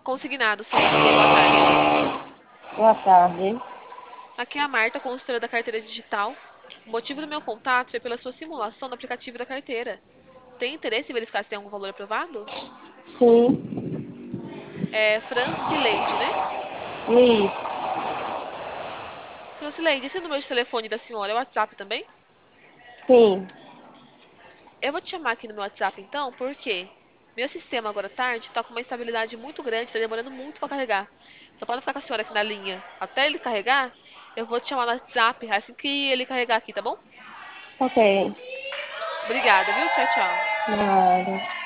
Consignado, CNC, boa tarde. Boa tarde. Aqui é a Marta, consultora da carteira digital. O motivo do meu contato foi pela sua simulação do aplicativo da carteira. Tem interesse em verificar se tem algum valor aprovado? Sim, É Francileide, né? isso. Francileide, esse número de telefone da senhora é o WhatsApp também? Sim, Eu vou te chamar aqui no meu WhatsApp então, porque meu sistema agora à tarde está com uma instabilidade muito grande, está demorando muito para carregar. Então, para não ficar com a senhora aqui na linha até ele carregar, eu vou te chamar no WhatsApp assim que ele carregar aqui, tá bom? ok. Obrigada, viu? Tchau, tchau. Nada.